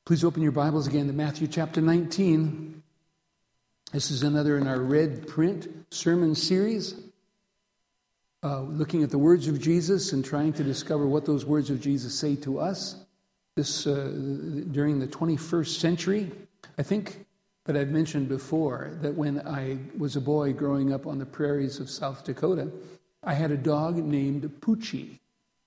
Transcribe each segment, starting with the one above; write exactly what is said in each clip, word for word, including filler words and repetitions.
Please open your Bibles again to Matthew chapter nineteen. This is another in our red print sermon series, uh, looking at the words of Jesus and trying to discover what those words of Jesus say to us. This uh, during the twenty-first century, I think that I've mentioned before that when I was a boy growing up on the prairies of South Dakota, I had a dog named Poochie.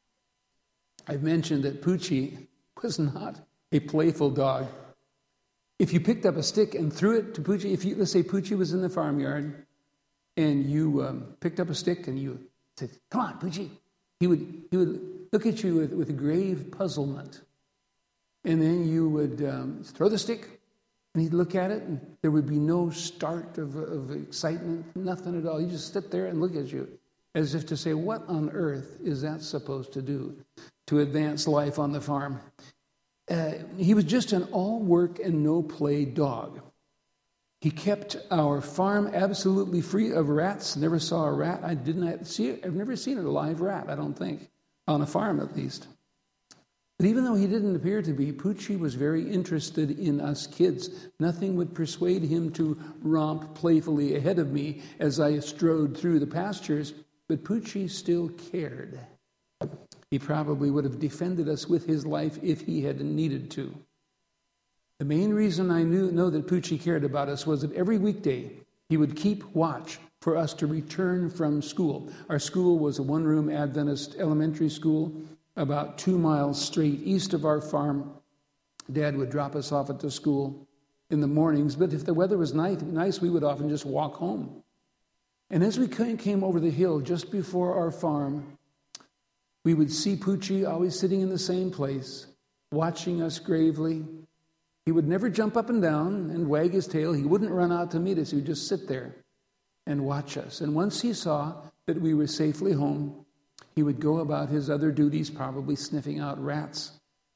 I've mentioned that Poochie was not a playful dog. If you picked up a stick and threw it to Poochie, if you, let's say Poochie was in the farmyard and you um, picked up a stick and you said, "Come on, Poochie," he would he would look at you with, with grave puzzlement. And then you would um, throw the stick and he'd look at it and there would be no start of, of excitement, nothing at all. He'd just sit there and look at you as if to say, what on earth is that supposed to do to advance life on the farm? Uh, he was just an all-work and no-play dog. He kept our farm absolutely free of rats. Never saw a rat. I didn't see it. I've never seen a live rat, I don't think, on a farm at least. But even though he didn't appear to be, Poochie was very interested in us kids. Nothing would persuade him to romp playfully ahead of me as I strode through the pastures, but Poochie still cared. He probably would have defended us with his life if he had needed to. The main reason I knew know that Poochie cared about us was that every weekday he would keep watch for us to return from school. Our school was a one-room Adventist elementary school about two miles straight east of our farm. Dad would drop us off at the school in the mornings, but if the weather was nice, we would often just walk home. And as we came over the hill just before our farm, we would see Poochie always sitting in the same place, watching us gravely. He would never jump up and down and wag his tail. He wouldn't run out to meet us. He would just sit there and watch us. And once he saw that we were safely home, he would go about his other duties, probably sniffing out rats.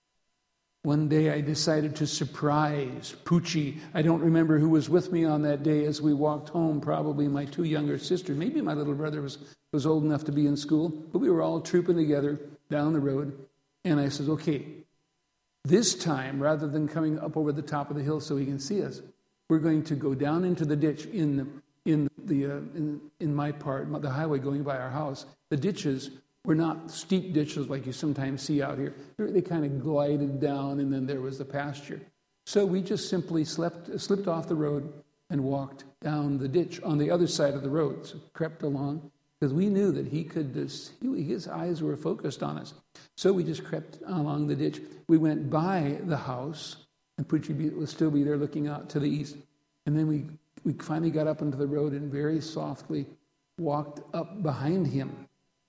One day I decided to surprise Poochie. I don't remember who was with me on that day as we walked home, probably my two younger sisters. Maybe my little brother was, was old enough to be in school, but we were all trooping together down the road. And I said, okay, this time, rather than coming up over the top of the hill so he can see us, we're going to go down into the ditch in the, in the uh, in, in my part, the highway going by our house. The ditches were not steep ditches like you sometimes see out here. They kind of glided down, and then there was the pasture. So we just simply slept, slipped off the road and walked down the ditch on the other side of the road. So crept along, because we knew that he could, just, he, his eyes were focused on us. So we just crept along the ditch. We went by the house, and Poochie would still be there looking out to the east. And then we, we finally got up into the road and very softly walked up behind him.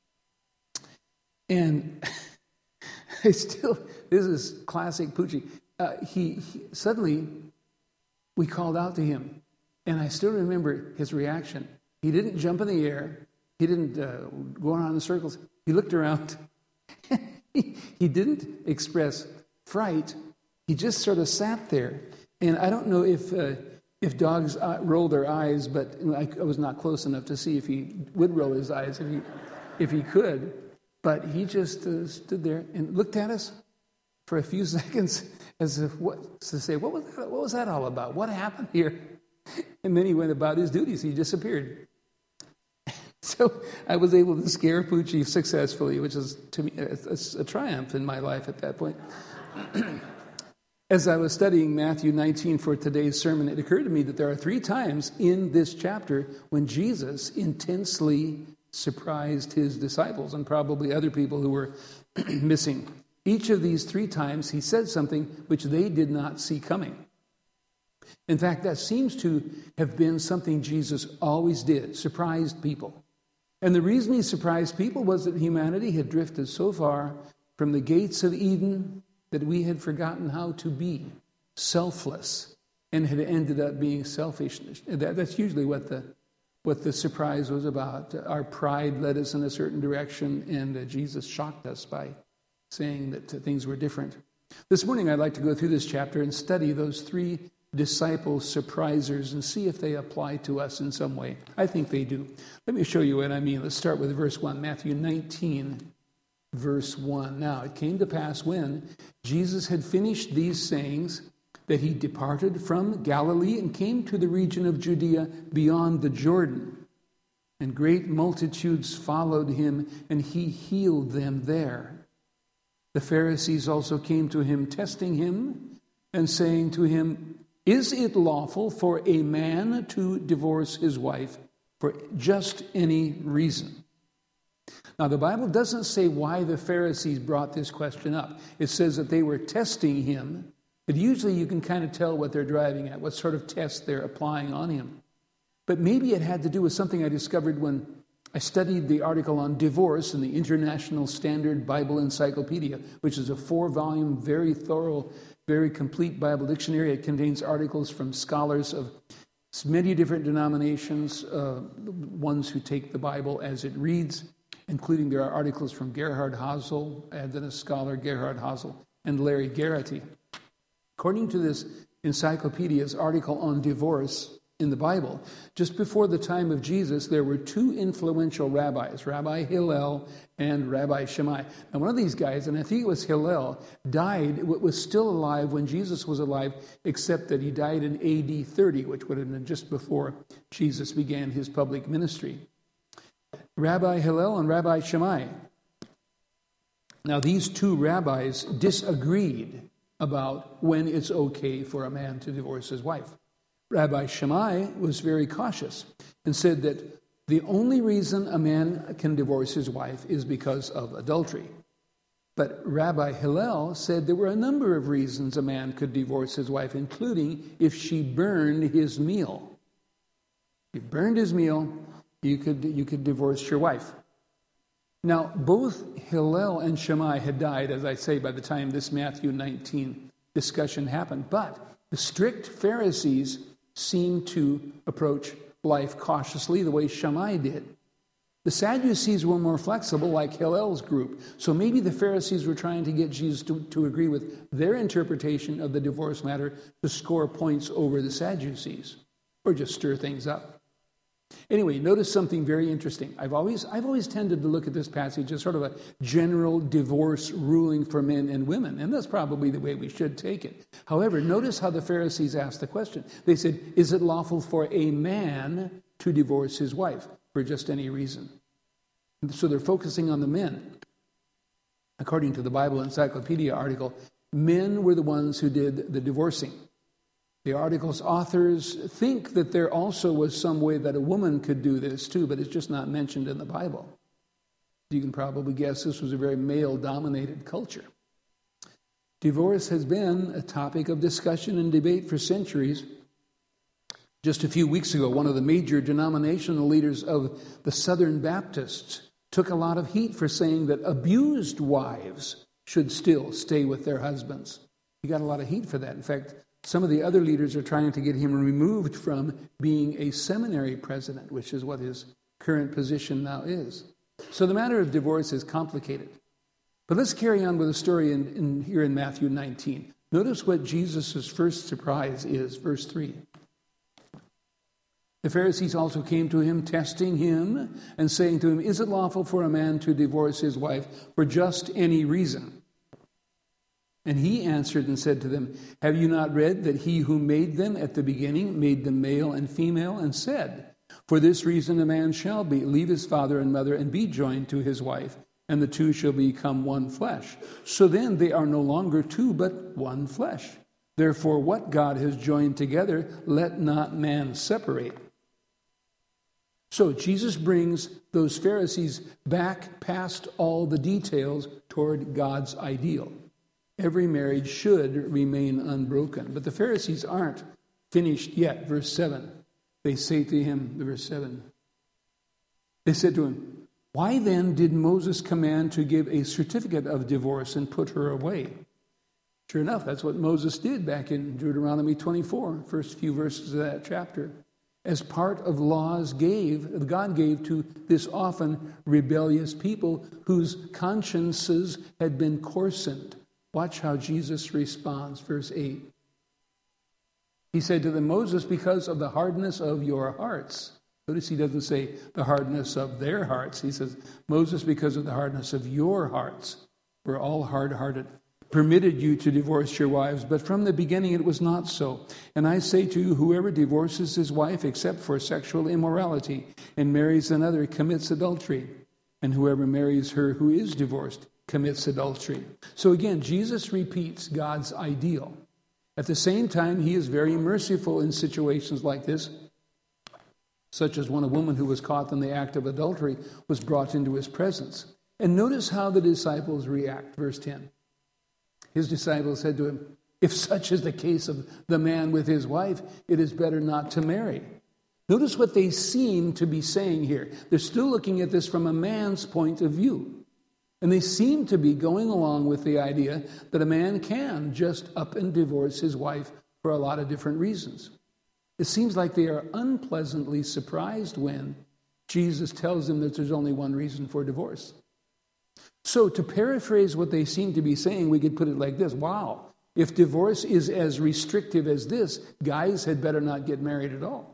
And I still, this is classic Poochie. Uh, he, he suddenly, we called out to him, and I still remember his reaction. He didn't jump in the air. He didn't uh, go around in circles. He looked around. he, he didn't express fright. He just sort of sat there. And I don't know if uh, if dogs uh, roll their eyes, but I, I was not close enough to see if he would roll his eyes if he if he could. But he just uh, stood there and looked at us for a few seconds as if what to say, what was that, what was that all about? What happened here? And then he went about his duties. He disappeared. So I was able to scare Poochie successfully, which is to me a, a, a triumph in my life at that point. As I was studying Matthew nineteen for today's sermon, it occurred to me that there are three times in this chapter when Jesus intensely surprised his disciples and probably other people who were missing. Each of these three times he said something which they did not see coming. In fact, that seems to have been something Jesus always did, surprised people. And the reason he surprised people was that humanity had drifted so far from the gates of Eden that we had forgotten how to be selfless and had ended up being selfish. That, that's usually what the what the surprise was about. Our pride led us in a certain direction, and uh, Jesus shocked us by saying that uh, things were different. This morning I'd like to go through this chapter and study those three disciple surprisers and see if they apply to us in some way. I think they do. Let me show you what I mean. Let's start with verse one, Matthew nineteen, verse one. Now, it came to pass when Jesus had finished these sayings that he departed from Galilee and came to the region of Judea beyond the Jordan. And great multitudes followed him, and he healed them there. The Pharisees also came to him, testing him, and saying to him, "Is it lawful for a man to divorce his wife for just any reason?" Now, the Bible doesn't say why the Pharisees brought this question up. It says that they were testing him, but usually you can kind of tell what they're driving at, what sort of test they're applying on him. But maybe it had to do with something I discovered when I studied the article on divorce in the International Standard Bible Encyclopedia, which is a four-volume, very thorough, very complete Bible dictionary. It contains articles from scholars of many different denominations, uh, ones who take the Bible as it reads, including there are articles from Gerhard Hazel, Adventist scholar Gerhard Hazel, and Larry Garrity. According to this encyclopedia's article on divorce in the Bible, just before the time of Jesus, there were two influential rabbis, Rabbi Hillel and Rabbi Shammai. Now, one of these guys, and I think it was Hillel, died, was still alive when Jesus was alive, except that he died in A D thirty, which would have been just before Jesus began his public ministry. Rabbi Hillel and Rabbi Shammai. Now, these two rabbis disagreed about when it's okay for a man to divorce his wife. Rabbi Shammai was very cautious and said that the only reason a man can divorce his wife is because of adultery. But Rabbi Hillel said there were a number of reasons a man could divorce his wife, including if she burned his meal. If he burned his meal, you could, you could divorce your wife. Now, both Hillel and Shammai had died, as I say, by the time this Matthew nineteen discussion happened. But the strict Pharisees seemed to approach life cautiously the way Shammai did. The Sadducees were more flexible, like Hillel's group. So maybe the Pharisees were trying to get Jesus to, to agree with their interpretation of the divorce matter to score points over the Sadducees, or just stir things up. Anyway, notice something very interesting. I've always I've always tended to look at this passage as sort of a general divorce ruling for men and women, and that's probably the way we should take it. However, notice how the Pharisees asked the question. They said, "Is it lawful for a man to divorce his wife for just any reason?" And so they're focusing on the men. According to the Bible Encyclopedia article, men were the ones who did the divorcing. The article's authors think that there also was some way that a woman could do this too, but it's just not mentioned in the Bible. You can probably guess this was a very male-dominated culture. Divorce has been a topic of discussion and debate for centuries. Just a few weeks ago, one of the major denominational leaders of the Southern Baptists took a lot of heat for saying that abused wives should still stay with their husbands. He got a lot of heat for that. In fact, some of the other leaders are trying to get him removed from being a seminary president, which is what his current position now is. So the matter of divorce is complicated. But let's carry on with the story in, in, here in Matthew nineteen. Notice what Jesus' first surprise is, verse three. The Pharisees also came to him, testing him and saying to him, "Is it lawful for a man to divorce his wife for just any reason?" And he answered and said to them, "Have you not read that he who made them at the beginning made them male and female, and said, 'For this reason a man shall be, leave his father and mother and be joined to his wife, and the two shall become one flesh.' So then they are no longer two, but one flesh. Therefore what God has joined together, let not man separate." So Jesus brings those Pharisees back past all the details toward God's ideal. Every marriage should remain unbroken. But the Pharisees aren't finished yet. Verse seven. They say to him, verse seven. They said to him, "Why then did Moses command to give a certificate of divorce and put her away?" Sure enough, that's what Moses did back in Deuteronomy twenty-four, first few verses of that chapter. As part of laws gave, God gave to this often rebellious people whose consciences had been coarsened. Watch how Jesus responds, verse eight. He said to them, "Moses, because of the hardness of your hearts, Notice he doesn't say the hardness of their hearts. He says, Moses, because of the hardness of your hearts, we're all hard-hearted, permitted you to divorce your wives, but from the beginning it was not so. And I say to you, whoever divorces his wife except for sexual immorality and marries another commits adultery, and whoever marries her who is divorced commits adultery. So again, Jesus repeats God's ideal. At the same time, he is very merciful in situations like this, such as when a woman who was caught in the act of adultery was brought into his presence. And notice how the disciples react. Verse ten. His disciples said to him, if such is the case of the man with his wife, it is better not to marry. Notice what they seem to be saying here. They're still looking at this from a man's point of view. And they seem to be going along with the idea that a man can just up and divorce his wife for a lot of different reasons. It seems like they are unpleasantly surprised when Jesus tells them that there's only one reason for divorce. So to paraphrase what they seem to be saying, we could put it like this. Wow, if divorce is as restrictive as this, guys had better not get married at all.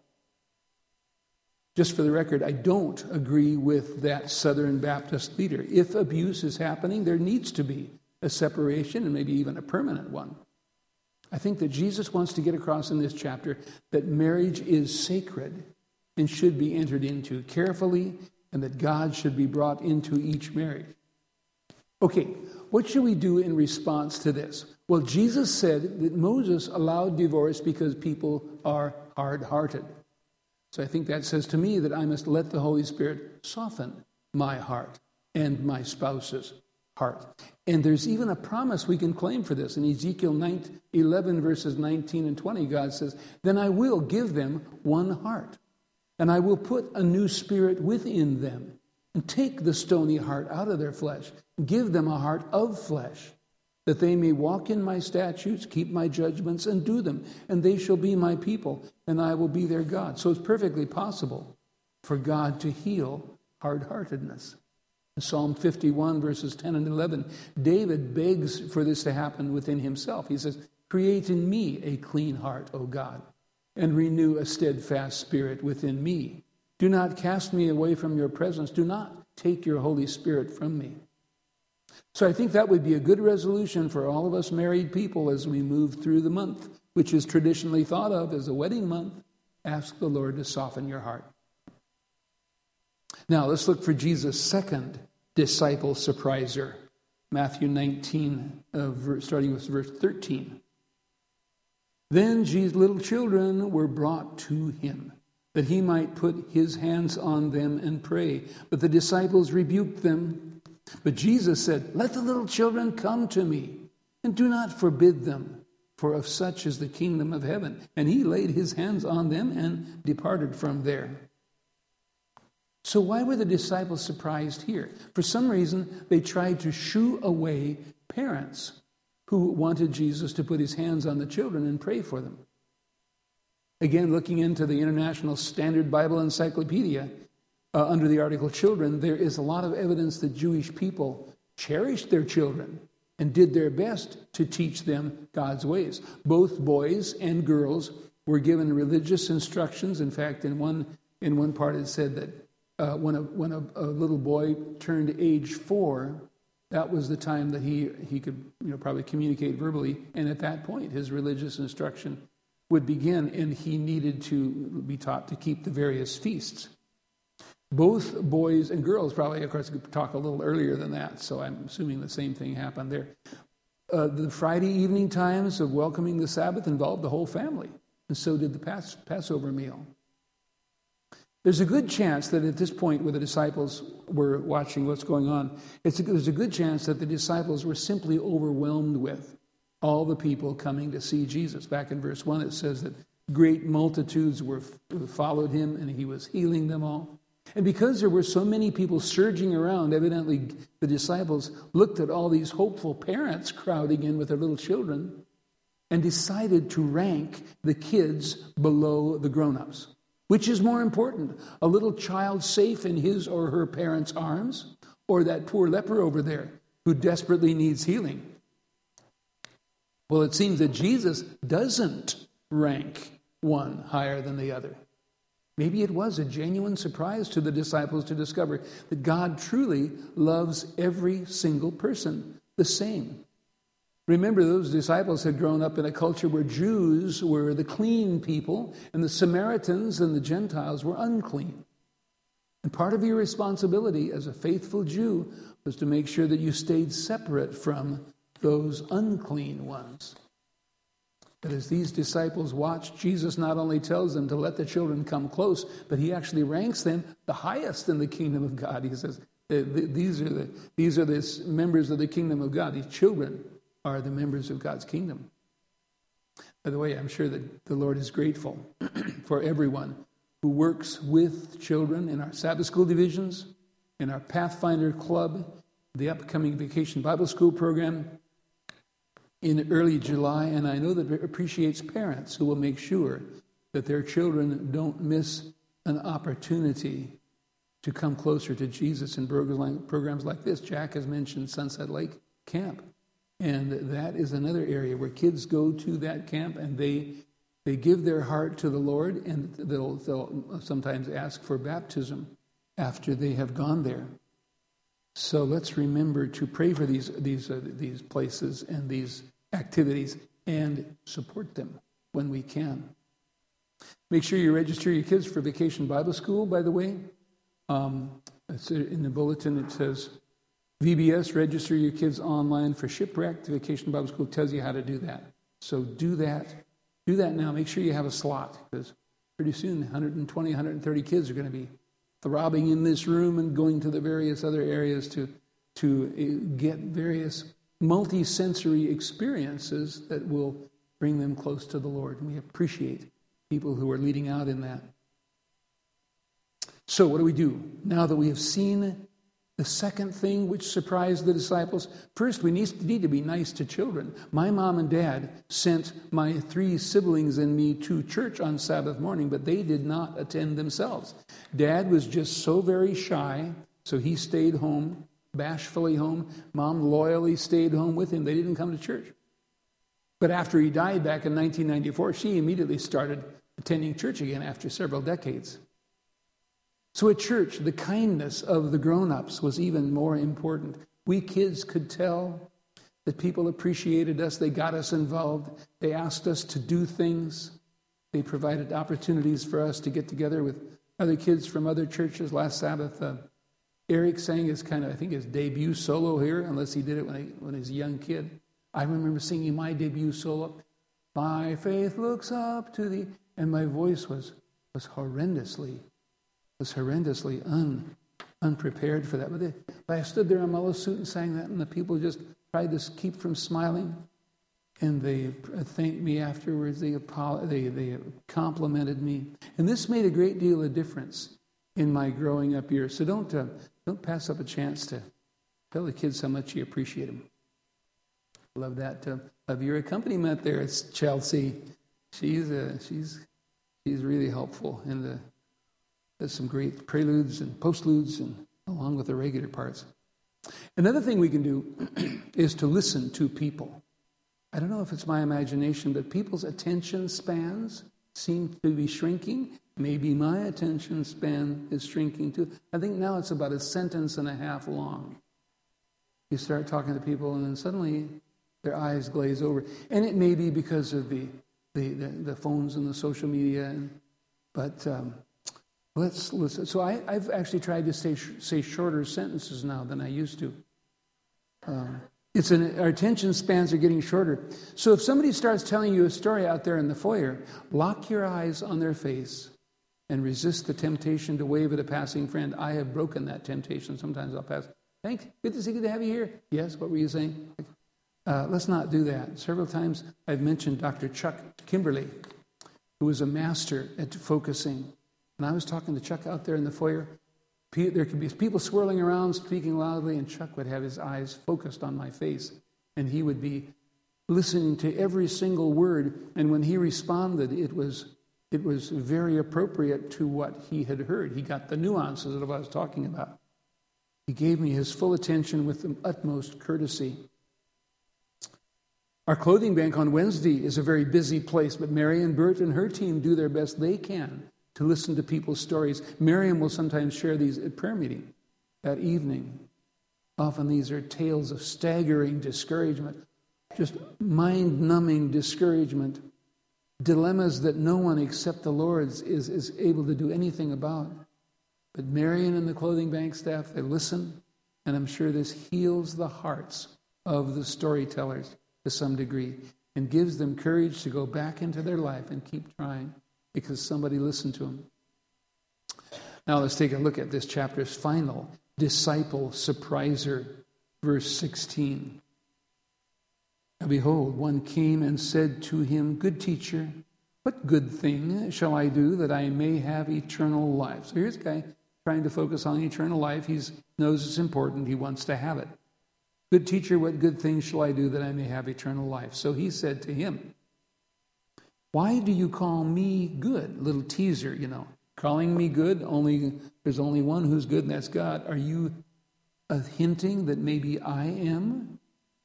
Just for the record, I don't agree with that Southern Baptist leader. If abuse is happening, there needs to be a separation and maybe even a permanent one. I think that Jesus wants to get across in this chapter that marriage is sacred and should be entered into carefully, and that God should be brought into each marriage. Okay, what should we do in response to this? Well, Jesus said that Moses allowed divorce because people are hard-hearted. So I think that says to me that I must let the Holy Spirit soften my heart and my spouse's heart. And there's even a promise we can claim for this. In Ezekiel eleven, verses nineteen and twenty, God says, then I will give them one heart, and I will put a new spirit within them, and take the stony heart out of their flesh, and give them a heart of flesh, that they may walk in my statutes, keep my judgments, and do them, and they shall be my people, and I will be their God. So it's perfectly possible for God to heal hard-heartedness. In Psalm fifty-one, verses ten and eleven, David begs for this to happen within himself. He says, create in me a clean heart, O God, and renew a steadfast spirit within me. Do not cast me away from your presence. Do not take your Holy Spirit from me. So I think that would be a good resolution for all of us married people as we move through the month, which is traditionally thought of as a wedding month. Ask the Lord to soften your heart. Now let's look for Jesus' second disciple surpriser. Matthew nineteen, uh, verse, starting with verse thirteen. Then Jesus' little children were brought to him, that he might put his hands on them and pray. But the disciples rebuked them. But Jesus said, let the little children come to me, and do not forbid them, for of such is the kingdom of heaven. And he laid his hands on them and departed from there. So why were the disciples surprised here? For some reason, they tried to shoo away parents who wanted Jesus to put his hands on the children and pray for them. Again, looking into the International Standard Bible Encyclopedia, uh, under the article Children, there is a lot of evidence that Jewish people cherished their children and did their best to teach them God's ways. Both boys and girls were given religious instructions. In fact, in one in one part it said that uh, when a when a, a little boy turned age four, that was the time that he he could you know probably communicate verbally, and at that point his religious instruction would begin, and he needed to be taught to keep the various feasts. Both boys and girls probably, of course, could talk a little earlier than that, so I'm assuming the same thing happened there. Uh, the Friday evening times of welcoming the Sabbath involved the whole family, and so did the Pass- Passover meal. There's a good chance that at this point where the disciples were watching what's going on, it's a, there's a good chance that the disciples were simply overwhelmed with all the people coming to see Jesus. Back in verse one, it says that great multitudes were followed him, and he was healing them all. And because there were so many people surging around, evidently the disciples looked at all these hopeful parents crowding in with their little children and decided to rank the kids below the grown-ups. Which is more important, a little child safe in his or her parents' arms, or that poor leper over there who desperately needs healing? Well, it seems that Jesus doesn't rank one higher than the other. Maybe it was a genuine surprise to the disciples to discover that God truly loves every single person the same. Remember, those disciples had grown up in a culture where Jews were the clean people and the Samaritans and the Gentiles were unclean. And part of your responsibility as a faithful Jew was to make sure that you stayed separate from those unclean ones. But as these disciples watch, Jesus not only tells them to let the children come close, but he actually ranks them the highest in the kingdom of God. He says, these are the, these are the members of the kingdom of God. These children are the members of God's kingdom. By the way, I'm sure that the Lord is grateful for everyone who works with children in our Sabbath school divisions, in our Pathfinder Club, the upcoming Vacation Bible School program in early July, and I know that it appreciates parents who will make sure that their children don't miss an opportunity to come closer to Jesus in programs like this. Jack has mentioned Sunset Lake Camp. And that is another area where kids go to that camp and they they give their heart to the Lord, and they'll, they'll sometimes ask for baptism after they have gone there. So let's remember to pray for these these uh, these places and these activities and support them when we can. Make sure you register your kids for Vacation Bible School, by the way. Um, it's in the bulletin it says, V B S, register your kids online for Shipwrecked. Vacation Bible School tells you how to do that. So do that. Do that now. Make sure you have a slot, because pretty soon one hundred twenty, one hundred thirty kids are going to be throbbing in this room and going to the various other areas to, to get various multi-sensory experiences that will bring them close to the Lord. And we appreciate people who are leading out in that. So what do we do now that we have seen the second thing which surprised the disciples? First, we need to be nice to children. My mom and dad sent my three siblings and me to church on Sabbath morning, but they did not attend themselves. Dad was just so very shy, so he stayed home, bashfully home. Mom loyally stayed home with him. They didn't come to church. But after he died back in nineteen ninety-four, she immediately started attending church again after several decades. So at church, the kindness of the grown-ups was even more important. We kids could tell that people appreciated us. They got us involved. They asked us to do things. They provided opportunities for us to get together with other kids from other churches. Last Sabbath, uh, Eric sang his kind of, I think, his debut solo here, unless he did it when he, when he was a young kid. I remember singing my debut solo. My faith looks up to thee. And my voice was, was horrendously was horrendously un, unprepared for that. But, they, but I stood there in my little suit and sang that, and the people just tried to keep from smiling. And they thanked me afterwards. They, they, they complimented me. And this made a great deal of difference in my growing up years. So don't, uh, don't pass up a chance to tell the kids how much you appreciate them. Love that. Uh, love your accompaniment there. It's Chelsea. She's, uh, she's, she's really helpful in the There's some great preludes and postludes, and along with the regular parts. Another thing we can do is to listen to people. I don't know if it's my imagination, but people's attention spans seem to be shrinking. Maybe my attention span is shrinking too. I think now it's about a sentence and a half long. You start talking to people, and then suddenly their eyes glaze over. And it may be because of the the, the, the phones and the social media, and, but... Um, Let's listen. So I, I've actually tried to say say shorter sentences now than I used to. Um, it's an, our attention spans are getting shorter. So if somebody starts telling you a story out there in the foyer, lock your eyes on their face and resist the temptation to wave at a passing friend. I have broken that temptation. Sometimes I'll pass. Thanks. Good to see you. Good to have you here. Yes. What were you saying? Uh, let's not do that. Several times I've mentioned Doctor Chuck Kimberly, who was a master at focusing. And I was talking to Chuck out there in the foyer. There could be people swirling around, speaking loudly, and Chuck would have his eyes focused on my face. And he would be listening to every single word. And when he responded, it was it was very appropriate to what he had heard. He got the nuances of what I was talking about. He gave me his full attention with the utmost courtesy. Our clothing bank on Wednesday is a very busy place, but Mary and Bert and her team do their best they can to listen to people's stories. Miriam will sometimes share these at prayer meeting that evening. Often these are tales of staggering discouragement, just mind-numbing discouragement, dilemmas that no one except the Lord is, is able to do anything about. But Marion and the clothing bank staff, they listen, and I'm sure this heals the hearts of the storytellers to some degree and gives them courage to go back into their life and keep trying because somebody listened to them. Now let's take a look at this chapter's final disciple surpriser, verse sixteen. And behold, one came and said to him, "Good teacher, what good thing shall I do that I may have eternal life?" So here's a guy trying to focus on eternal life. He knows it's important. He wants to have it. "Good teacher, what good thing shall I do that I may have eternal life?" So he said to him, "Why do you call me good?" Little teaser, you know. Calling me good, only there's only one who's good, and that's God. Are you uh, hinting that maybe I am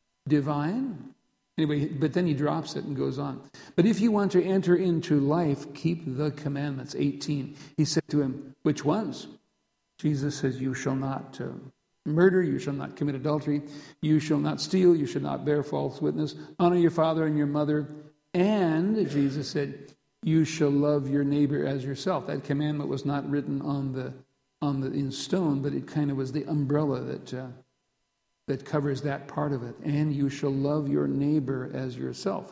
divine? Anyway, but then he drops it and goes on. "But if you want to enter into life, keep the commandments." eighteen. He said to him, "Which ones?" Jesus says, "You shall not uh, murder, you shall not commit adultery, you shall not steal, you shall not bear false witness, honor your father and your mother, and," Jesus said, "you shall love your neighbor as yourself." That commandment was not written on the on the in stone, but it kind of was the umbrella that uh, that covers that part of it. "And you shall love your neighbor as yourself."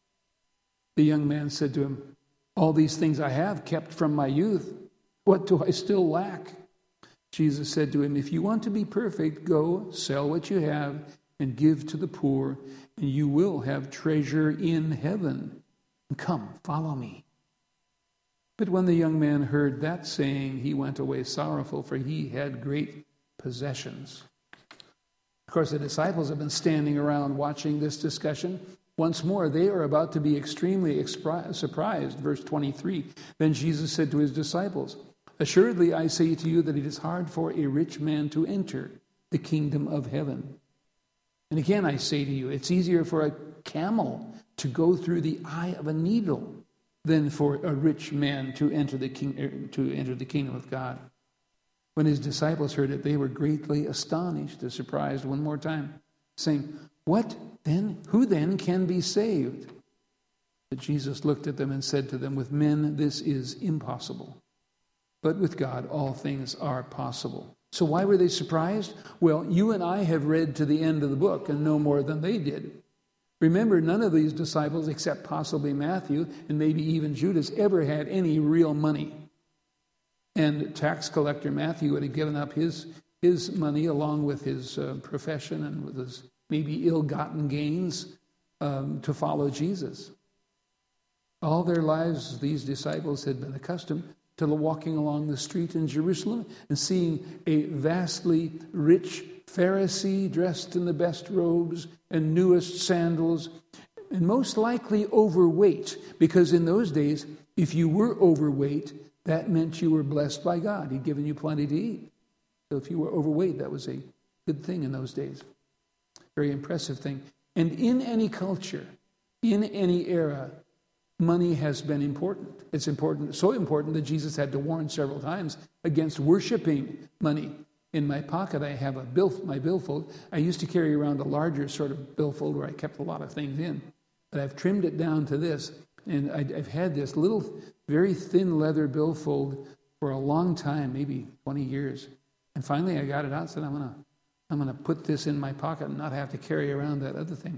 The young man said to him, "All these things I have kept from my youth. What do I still lack?" Jesus said to him, "If you want to be perfect, go sell what you have and give to the poor, and you will have treasure in heaven. Come, follow me." But when the young man heard that saying, he went away sorrowful, for he had great possessions. Of course, the disciples have been standing around watching this discussion. Once more, they are about to be extremely expri- surprised. Verse twenty-three, "Then Jesus said to his disciples, 'Assuredly I say to you that it is hard for a rich man to enter the kingdom of heaven. And again I say to you, it's easier for a camel to go through the eye of a needle than for a rich man to enter the king, to enter the kingdom of God.' When his disciples heard it, they were greatly astonished," they're surprised one more time, saying, "What then? Who then can be saved?" But Jesus looked at them and said to them, "With men this is impossible, but with God all things are possible." So why were they surprised? Well, you and I have read to the end of the book and know more than they did. Remember, none of these disciples, except possibly Matthew and maybe even Judas, ever had any real money. And tax collector Matthew had given up his, his money along with his uh, profession and with his maybe ill-gotten gains um, to follow Jesus. All their lives, these disciples had been accustomed to walking along the street in Jerusalem and seeing a vastly rich Pharisee dressed in the best robes and newest sandals, and most likely overweight, because in those days, if you were overweight, that meant you were blessed by God. He'd given you plenty to eat. So if you were overweight, that was a good thing in those days. Very impressive thing. And in any culture, in any era, money has been important. It's important, so important that Jesus had to warn several times against worshiping money. In my pocket, I have a bill, my billfold. I used to carry around a larger sort of billfold where I kept a lot of things in. But I've trimmed it down to this. And I, I've had this little, very thin leather billfold for a long time, maybe twenty years. And finally I got it out and said, I'm going to I'm going to put this in my pocket and not have to carry around that other thing.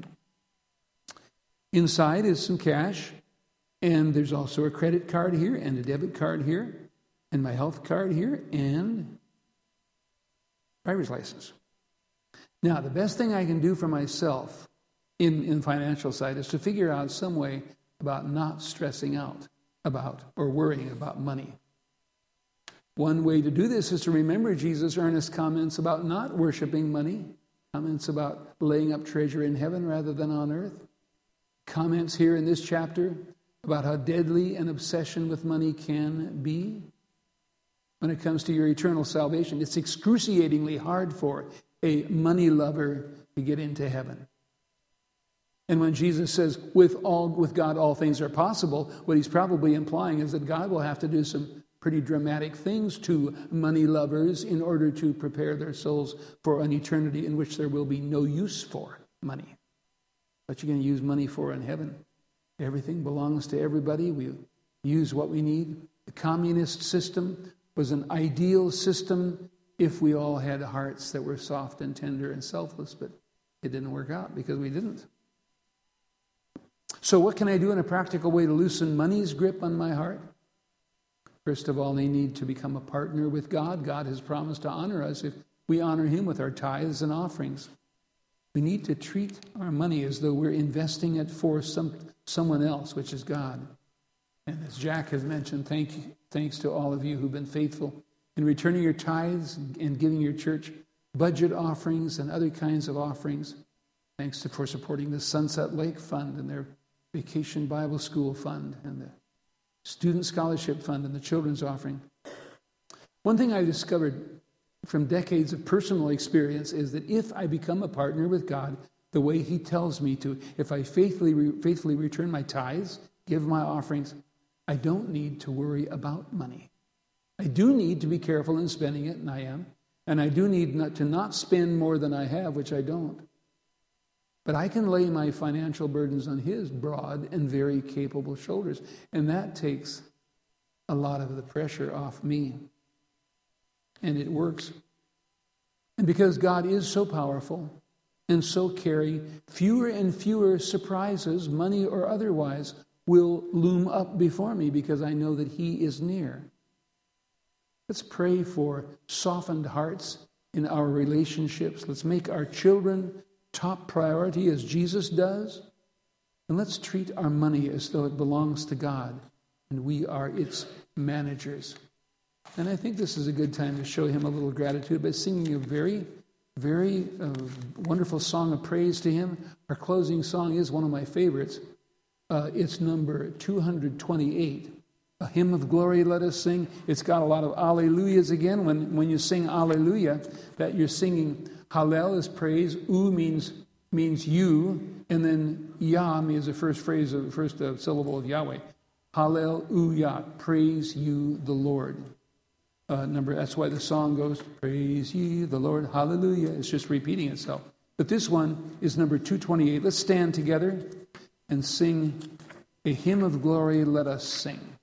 Inside is some cash. And there's also a credit card here and a debit card here and my health card here and driver's license. Now, the best thing I can do for myself in, in financial side is to figure out some way about not stressing out about or worrying about money. One way to do this is to remember Jesus' earnest comments about not worshiping money, comments about laying up treasure in heaven rather than on earth, comments here in this chapter about how deadly an obsession with money can be. When it comes to your eternal salvation, it's excruciatingly hard for a money lover to get into heaven. And when Jesus says, with all with God all things are possible, what he's probably implying is that God will have to do some pretty dramatic things to money lovers in order to prepare their souls for an eternity in which there will be no use for money. What you're going to use money for in heaven? Everything belongs to everybody. We use what we need. The communist system was an ideal system if we all had hearts that were soft and tender and selfless, but it didn't work out because we didn't. So what can I do in a practical way to loosen money's grip on my heart? First of all, they need to become a partner with God. God has promised to honor us if we honor him with our tithes and offerings. We need to treat our money as though we're investing it for some someone else, which is God. And as Jack has mentioned, thank you, thanks to all of you who've been faithful in returning your tithes and giving your church budget offerings and other kinds of offerings. Thanks to, for supporting the Sunset Lake Fund and their Vacation Bible School Fund and the Student Scholarship Fund and the Children's Offering. One thing I discovered from decades of personal experience is that if I become a partner with God the way he tells me to, if I faithfully, faithfully return my tithes, give my offerings, I don't need to worry about money. I do need to be careful in spending it, and I am. And I do need not to not spend more than I have, which I don't. But I can lay my financial burdens on his broad and very capable shoulders. And that takes a lot of the pressure off me. And it works. And because God is so powerful and so caring, fewer and fewer surprises, money or otherwise, will loom up before me because I know that he is near. Let's pray for softened hearts in our relationships. Let's make our children top priority as Jesus does. And let's treat our money as though it belongs to God and we are its managers. And I think this is a good time to show him a little gratitude by singing a very, very uh, wonderful song of praise to him. Our closing song is one of my favorites. Uh, it's number two hundred twenty-eight. A hymn of glory, let us sing. It's got a lot of alleluias again. When, when you sing alleluia, that you're singing hallel is praise, u means means you, and then yah means the first phrase of the first uh, syllable of Yahweh. Hallelujah, praise you the Lord. Uh, number that's why the song goes, praise ye the Lord, hallelujah. It's just repeating itself. But this one is number two twenty-eight. Let's stand together and sing a hymn of glory, let us sing.